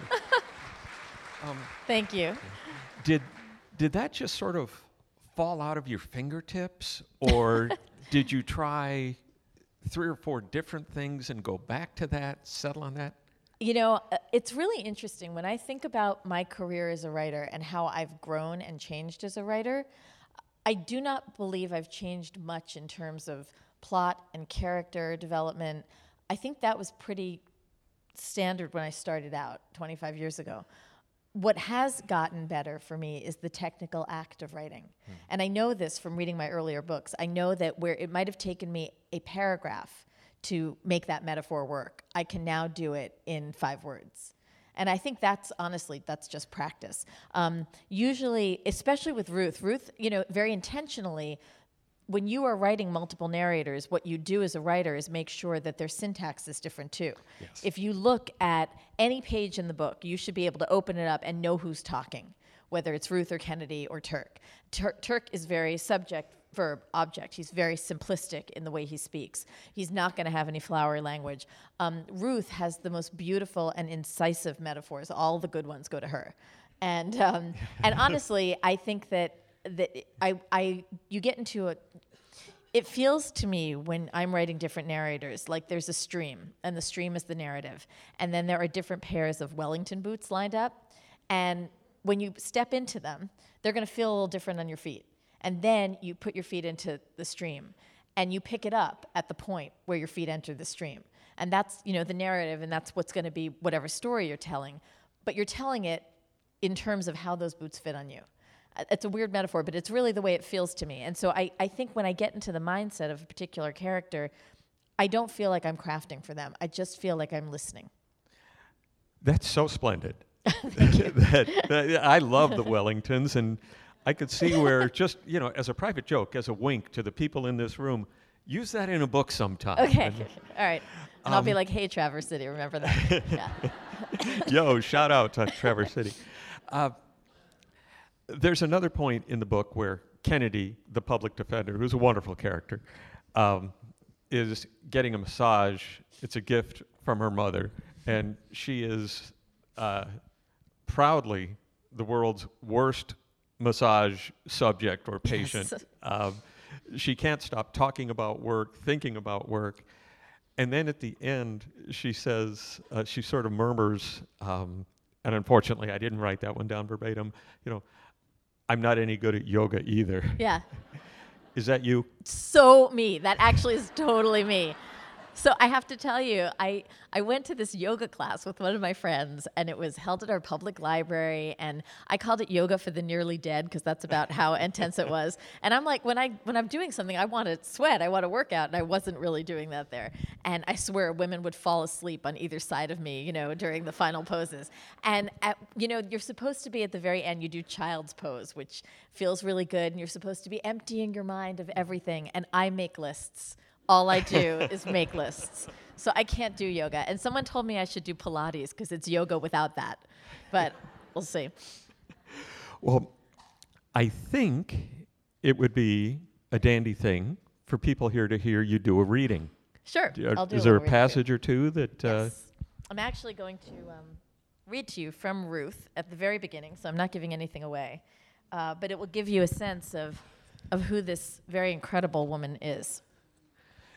Thank you. Did that just sort of fall out of your fingertips, or did you try 3 or 4 different things and go back to that, settle on that? You know, it's really interesting when I think about my career as a writer and how I've grown and changed as a writer. I do not believe I've changed much in terms of plot and character development. I think that was pretty standard when I started out 25 years ago. What has gotten better for me is the technical act of writing. And I know this from reading my earlier books. I know that where it might have taken me a paragraph to make that metaphor work, I can now do it in 5 words. And I think that's just practice. Usually, especially with Ruth, you know, very intentionally, when you are writing multiple narrators, what you do as a writer is make sure that their syntax is different too. Yes. If you look at any page in the book, you should be able to open it up and know who's talking, whether it's Ruth or Kennedy or Turk. Turk is very subject, verb, object. He's very simplistic in the way he speaks. He's not going to have any flowery language. Ruth has the most beautiful and incisive metaphors. All the good ones go to her. And honestly, I think that you get into it feels to me when I'm writing different narrators like there's a stream, and the stream is the narrative, and then there are different pairs of Wellington boots lined up, and when you step into them, they're going to feel a little different on your feet, and then you put your feet into the stream, and you pick it up at the point where your feet enter the stream, and that's, you know, the narrative, and that's what's going to be whatever story you're telling, but you're telling it in terms of how those boots fit on you. It's a weird metaphor, but it's really the way it feels to me. And so I think when I get into the mindset of a particular character, I don't feel like I'm crafting for them. I just feel like I'm listening. That's so splendid. I love the Wellingtons, and I could see where, just, you know, as a private joke, as a wink to the people in this room, use that in a book sometime. Okay, all right. And I'll be like, hey, Traverse City, remember that? Yeah. Yo, shout out to Traverse City. There's another point in the book where Kennedy, the public defender, who's a wonderful character, is getting a massage. It's a gift from her mother, and she is proudly the world's worst massage subject or patient. Yes. She can't stop talking about work, thinking about work. And then at the end, she says, she sort of murmurs, and unfortunately I didn't write that one down verbatim, you know, "I'm not any good at yoga either." Yeah. Is that you? So me. That actually is totally me. So I have to tell you, I went to this yoga class with one of my friends, and it was held at our public library, and I called it Yoga for the Nearly Dead because that's about how intense it was. And I'm like, when I'm doing something, I want to sweat, I want to work out, and I wasn't really doing that there. And I swear women would fall asleep on either side of me, you know, during the final poses. And you know, you're supposed to be at the very end, you do child's pose, which feels really good, and you're supposed to be emptying your mind of everything. And I make lists. All I do is make lists. So I can't do yoga. And someone told me I should do Pilates because it's yoga without that. But we'll see. Well, I think it would be a dandy thing for people here to hear you do a reading. Sure, I'll do Is there a reading passage or two that... Yes. I'm actually going to read to you from Ruth at the very beginning, so I'm not giving anything away. But it will give you a sense of who this very incredible woman is.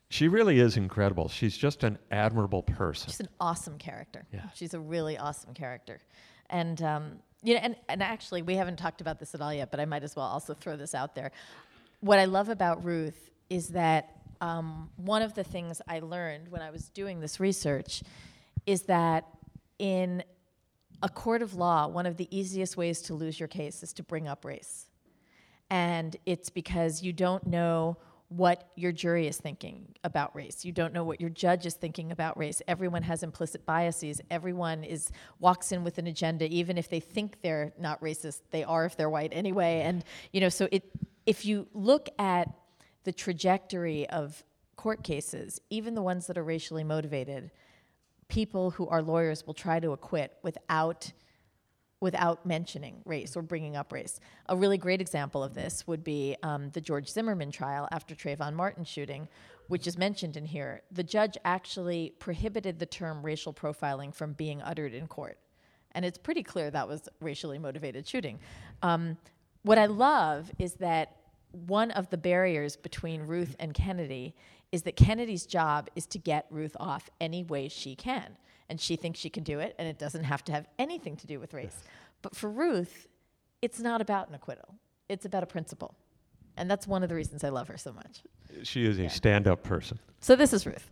She really is incredible. She's just an admirable person. She's an awesome character. Yeah. She's a really awesome character. And, and actually, we haven't talked about this at all yet, but I might as well also throw this out there. What I love about Ruth is that one of the things I learned when I was doing this research is that in a court of law, one of the easiest ways to lose your case is to bring up race. And it's because you don't know what your jury is thinking about race. You don't know what your judge is thinking about race. Everyone has implicit biases. Everyone walks in with an agenda, even if they think they're not racist. They are if they're white anyway. And so if you look at the trajectory of court cases, even the ones that are racially motivated, people who are lawyers will try to acquit without mentioning race or bringing up race. A really great example of this would be the George Zimmerman trial after Trayvon Martin shooting, which is mentioned in here. The judge actually prohibited the term racial profiling from being uttered in court. And it's pretty clear that was racially motivated shooting. What I love is that one of the barriers between Ruth and Kennedy is that Kennedy's job is to get Ruth off any way she can. And she thinks she can do it, and it doesn't have to have anything to do with race. But for Ruth, it's not about an acquittal. It's about a principle. And that's one of the reasons I love her so much. She is a stand-up person. So this is Ruth.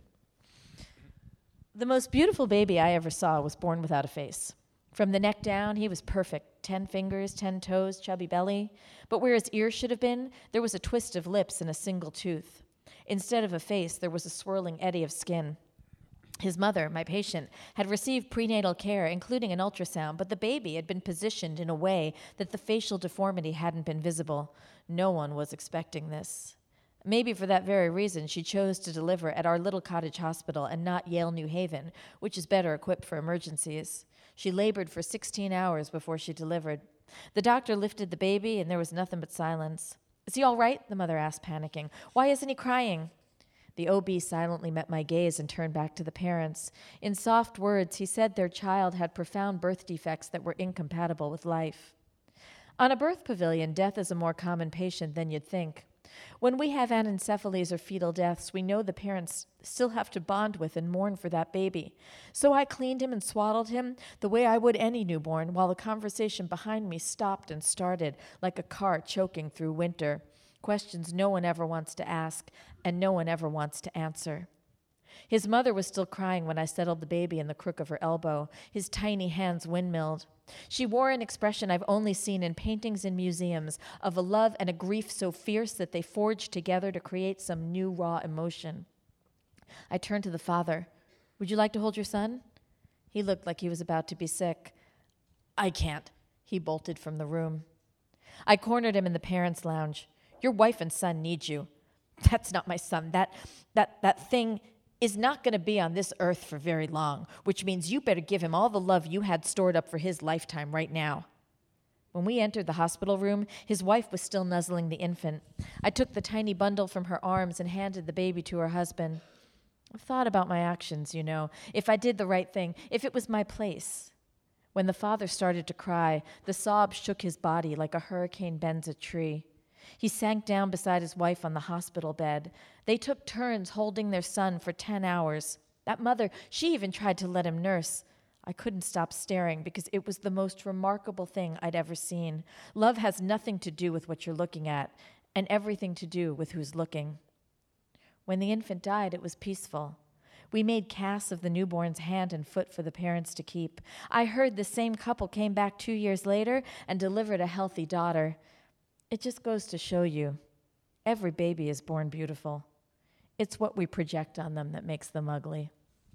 The most beautiful baby I ever saw was born without a face. From the neck down, he was perfect. 10 fingers, 10 toes, chubby belly. But where his ears should have been, there was a twist of lips and a single tooth. Instead of a face, there was a swirling eddy of skin. His mother, my patient, had received prenatal care, including an ultrasound, but the baby had been positioned in a way that the facial deformity hadn't been visible. No one was expecting this. Maybe for that very reason, she chose to deliver at our little cottage hospital and not Yale New Haven, which is better equipped for emergencies. She labored for 16 hours before she delivered. The doctor lifted the baby, and there was nothing but silence. "Is he all right?" the mother asked, panicking. "Why isn't he crying?" The OB silently met my gaze and turned back to the parents. In soft words, he said their child had profound birth defects that were incompatible with life. On a birth pavilion, death is a more common patient than you'd think. When we have anencephalies or fetal deaths, we know the parents still have to bond with and mourn for that baby. So I cleaned him and swaddled him the way I would any newborn, while the conversation behind me stopped and started like a car choking through winter. Questions no one ever wants to ask, and no one ever wants to answer. His mother was still crying when I settled the baby in the crook of her elbow. His tiny hands windmilled. She wore an expression I've only seen in paintings in museums, of a love and a grief so fierce that they forged together to create some new raw emotion. I turned to the father. "Would you like to hold your son?" He looked like he was about to be sick. "I can't." He bolted from the room. I cornered him in the parents' lounge. "Your wife and son need you." "That's not my son. That thing is not going to be on this earth for very long, which means you better give him all the love you had stored up for his lifetime right now." When we entered the hospital room, his wife was still nuzzling the infant. I took the tiny bundle from her arms and handed the baby to her husband. I've thought about my actions, if I did the right thing, if it was my place. When the father started to cry, the sobs shook his body like a hurricane bends a tree. He sank down beside his wife on the hospital bed. They took turns holding their son for 10 hours. That mother, she even tried to let him nurse. I couldn't stop staring because it was the most remarkable thing I'd ever seen. Love has nothing to do with what you're looking at, and everything to do with who's looking. When the infant died, it was peaceful. We made casts of the newborn's hand and foot for the parents to keep. I heard the same couple came back 2 years later and delivered a healthy daughter. It just goes to show you, every baby is born beautiful. It's what we project on them that makes them ugly.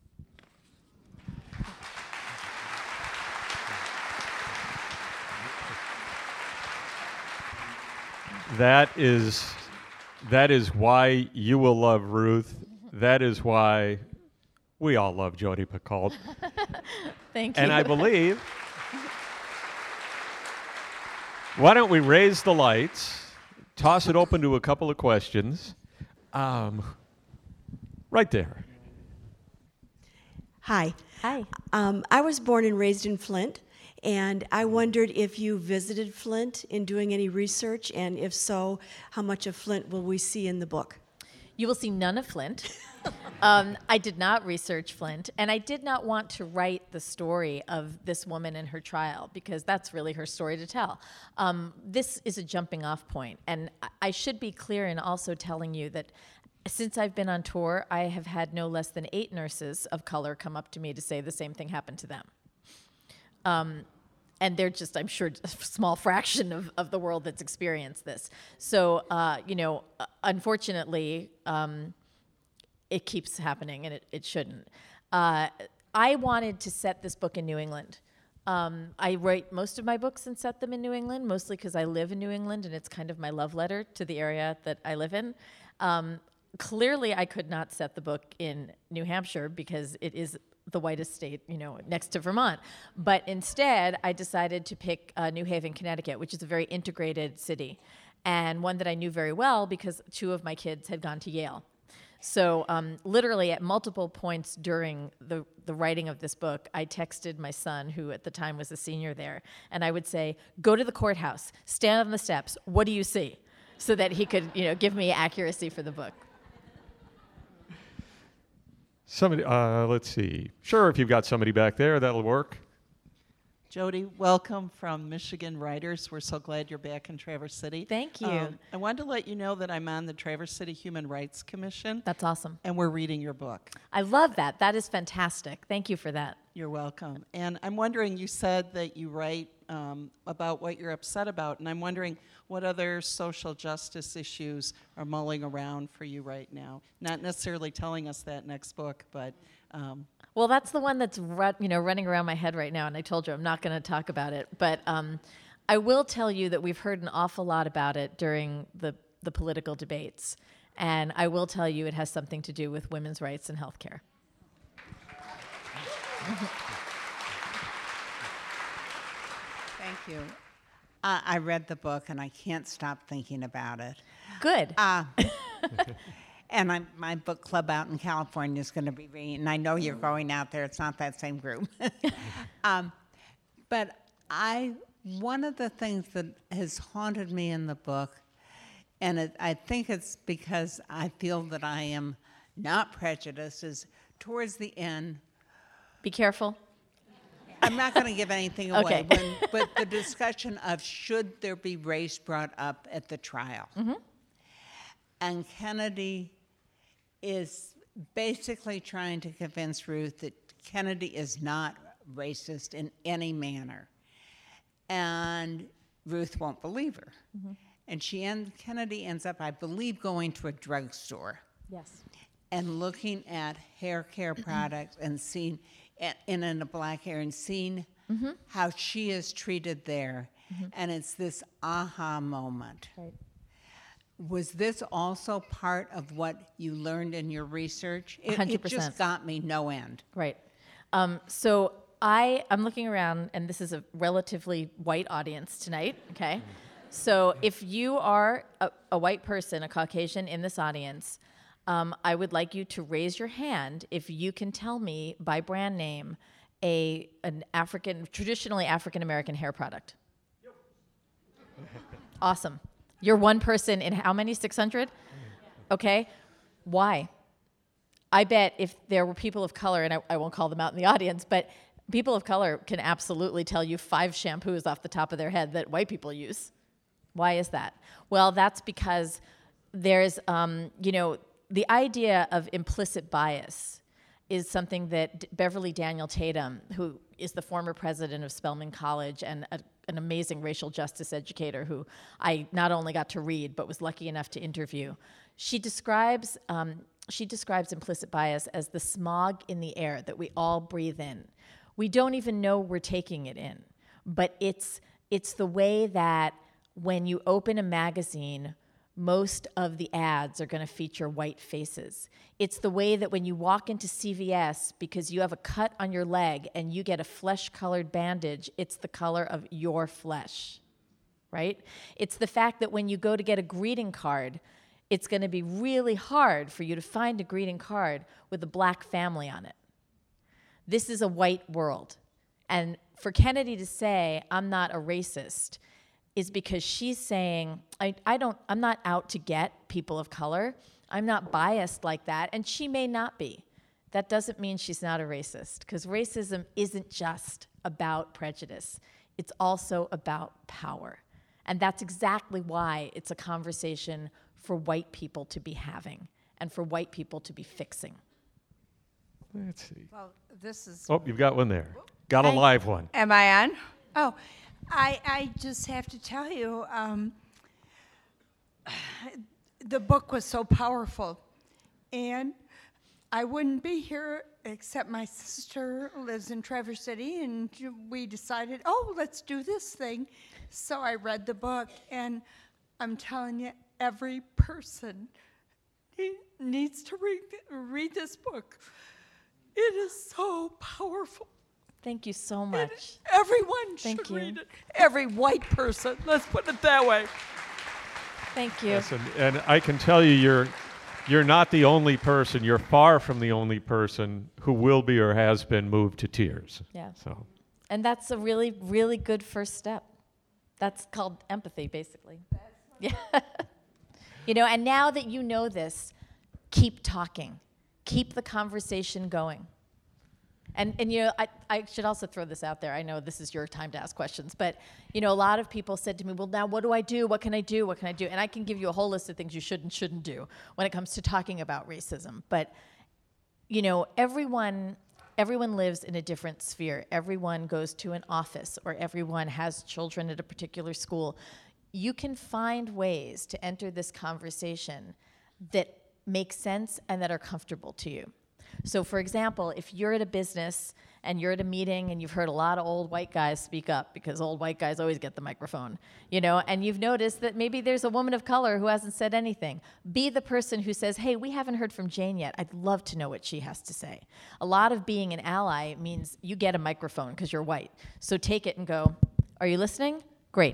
That is why you will love Ruth. That is why we all love Jodi Picoult. Thank you. And I believe, why don't we raise the lights, toss it open to a couple of questions. Right there. Hi. Hi. I was born and raised in Flint, and I wondered if you visited Flint in doing any research, and if so, how much of Flint will we see in the book? You will see none of Flint. I did not research Flint, and I did not want to write the story of this woman and her trial because that's really her story to tell. This is a jumping off point, and I should be clear in also telling you that since I've been on tour, I have had no less than 8 nurses of color come up to me to say the same thing happened to them. And they're just, I'm sure, a small fraction of the world that's experienced this. So, unfortunately, it keeps happening, and it shouldn't. I wanted to set this book in New England. I write most of my books and set them in New England, mostly because I live in New England, and it's kind of my love letter to the area that I live in. Clearly, I could not set the book in New Hampshire because it is the whitest state, next to Vermont. But instead, I decided to pick New Haven, Connecticut, which is a very integrated city, and one that I knew very well because 2 of my kids had gone to Yale. So literally at multiple points during the writing of this book, I texted my son, who at the time was a senior there, and I would say, go to the courthouse, stand on the steps, what do you see? So that he could, give me accuracy for the book. Somebody, let's see. Sure, if you've got somebody back there, that'll work. Jody, welcome from Michigan Writers. We're so glad you're back in Traverse City. Thank you. I wanted to let you know that I'm on the Traverse City Human Rights Commission. That's awesome. And we're reading your book. I love that. That is fantastic. Thank you for that. You're welcome. And I'm wondering, you said that you write about what you're upset about, and I'm wondering what other social justice issues are mulling around for you right now. Not necessarily telling us that next book, but... Well, that's the one that's running around my head right now, and I told you I'm not going to talk about it. But I will tell you that we've heard an awful lot about it during the political debates, and I will tell you it has something to do with women's rights and health care. Thank you. I read the book, and I can't stop thinking about it. Good. And my book club out in California is going to be reading, and I know you're going out there. It's not that same group. But one of the things that has haunted me in the book, and I think it's because I feel that I am not prejudiced, is towards the end. Be careful. I'm not going to give anything away. Okay. But the discussion of should there be race brought up at the trial. Mm-hmm. And Kennedy is basically trying to convince Ruth that Kennedy is not racist in any manner. And Ruth won't believe her. Mm-hmm. And Kennedy ends up, I believe, going to a drugstore. Yes. And looking at hair care products and seeing, in a black hair, and seeing mm-hmm. how she is treated there. Mm-hmm. And it's this aha moment. Right. Was this also part of what you learned in your research? 100%. It just got me no end. Right. So I'm looking around, and this is a relatively white audience tonight, okay? So if you are a white person, a Caucasian in this audience, I would like you to raise your hand if you can tell me by brand name an traditionally African-American hair product. Awesome. You're one person in how many? 600? Okay. Why? I bet if there were people of color, and I won't call them out in the audience, but people of color can absolutely tell you 5 shampoos off the top of their head that white people use. Why is that? Well, that's because there's, the idea of implicit bias is something that Beverly Daniel Tatum, who is the former president of Spelman College and an amazing racial justice educator who I not only got to read but was lucky enough to interview, she describes implicit bias as the smog in the air that we all breathe in. We don't even know we're taking it in, but it's the way that when you open a magazine, most of the ads are going to feature white faces. It's the way that when you walk into CVS because you have a cut on your leg and you get a flesh-colored bandage, it's the color of your flesh, right? It's the fact that when you go to get a greeting card, it's going to be really hard for you to find a greeting card with a black family on it. This is a white world. And for Kennedy to say, I'm not a racist, is because she's saying, I'm not out to get people of color. I'm not biased like that, and she may not be. That doesn't mean she's not a racist, because racism isn't just about prejudice. It's also about power. And that's exactly why it's a conversation for white people to be having and for white people to be fixing. Let's see. Well, this is... Oh, you've got one there. Got a live one. Am I on? Oh, I just have to tell you, the book was so powerful. And I wouldn't be here except my sister lives in Traverse City, and we decided, oh, let's do this thing. So I read the book, and I'm telling you, every person needs to read this book. It is so powerful. Thank you so much. Everyone should read it. Every white person. Let's put it that way. Thank you. Yes, and I can tell you, you're not the only person. You're far from the only person who will be or has been moved to tears. Yeah. So. And that's a really, really good first step. That's called empathy, basically. Yeah. You know, and now that you know this, keep talking. Keep the conversation going. And you know, I should also throw this out there. I know this is your time to ask questions, but you know, a lot of people said to me, well, now what do I do? What can I do? What can I do? And I can give you a whole list of things you should and shouldn't do when it comes to talking about racism. But you know, everyone lives in a different sphere. Everyone goes to an office, or everyone has children at a particular school. You can find ways to enter this conversation that make sense and that are comfortable to you. So for example, if you're at a business and you're at a meeting and you've heard a lot of old white guys speak up, because old white guys always get the microphone, you know, and you've noticed that maybe there's a woman of color who hasn't said anything. Be the person who says, hey, we haven't heard from Jane yet. I'd love to know what she has to say. A lot of being an ally means you get a microphone because you're white. So take it and go, are you listening? Great.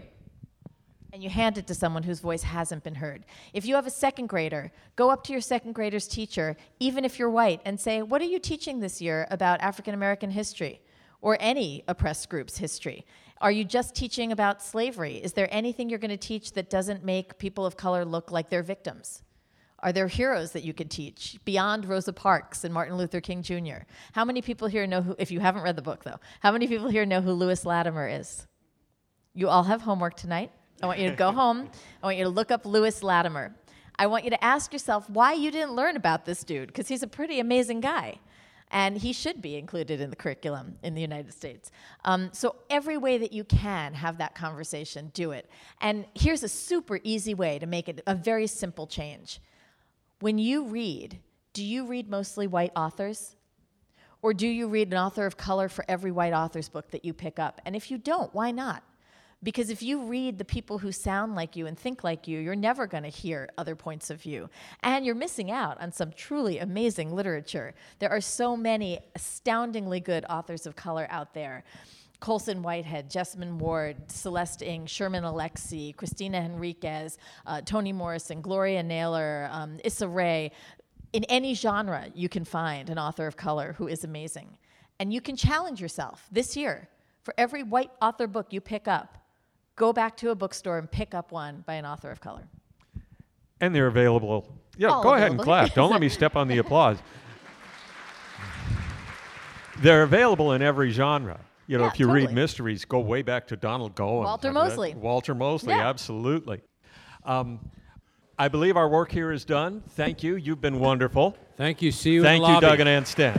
And you hand it to someone whose voice hasn't been heard. If you have a second grader, go up to your second grader's teacher, even if you're white, and say, what are you teaching this year about African American history or any oppressed group's history? Are you just teaching about slavery? Is there anything you're going to teach that doesn't make people of color look like they're victims? Are there heroes that you could teach beyond Rosa Parks and Martin Luther King Jr.? How many people here know who, if you haven't read the book though, how many people here know who Lewis Latimer is? You all have homework tonight. I want you to go home. I want you to look up Lewis Latimer. I want you to ask yourself why you didn't learn about this dude, because he's a pretty amazing guy. And he should be included in the curriculum in the United States. So every way that you can have that conversation, do it. And here's a super easy way to make it a very simple change. When you read, do you read mostly white authors? Or do you read an author of color for every white author's book that you pick up? And if you don't, why not? Because if you read the people who sound like you and think like you, you're never going to hear other points of view. And you're missing out on some truly amazing literature. There are so many astoundingly good authors of color out there. Colson Whitehead, Jessamine Ward, Celeste Ng, Sherman Alexie, Christina Henriquez, Toni Morrison, Gloria Naylor, Issa Rae. In any genre, you can find an author of color who is amazing. And you can challenge yourself this year. For every white author book you pick up, go back to a bookstore and pick up one by an author of color. And they're available. Yeah, All go ahead and available. clap. Don't let me step on the applause. They're available in every genre. You know, Yeah, if you totally. read mysteries, go way back to Donald Gowan. Walter Mosley. Walter Mosley, Yeah. absolutely. I believe our work here is done. Thank you. You've been wonderful. Thank you. See you Thank in the you, lobby. Doug and Ann Stent.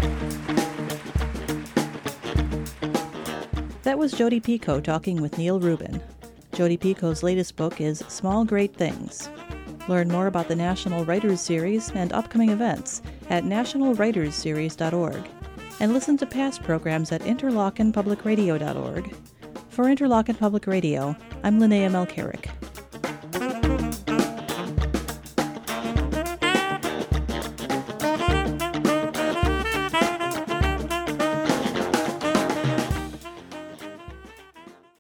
That was Jodi Picoult talking with Neil Rubin. Jodi Picoult's latest book is Small Great Things. Learn more about the National Writers Series and upcoming events at nationalwritersseries.org. And listen to past programs at interlockenpublicradio.org. For Interlochen Public Radio, I'm Linnea Melchiorek.